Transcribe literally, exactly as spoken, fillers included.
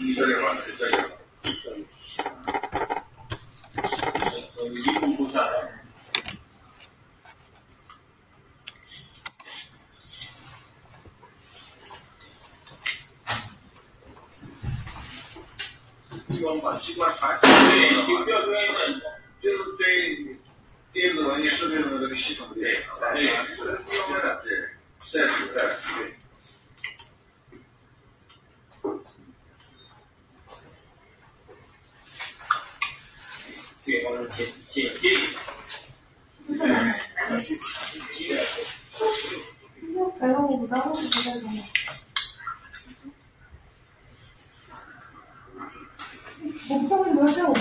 这里吧，这里吧。一共不下来。机关把机关传对，就不要专业的，就是对电子文件设备的这个系统对，对，这个不用的，对，在此在此对。对方是简简介一下。对。 反正我不知道是在什么。我不知道为什么要这样。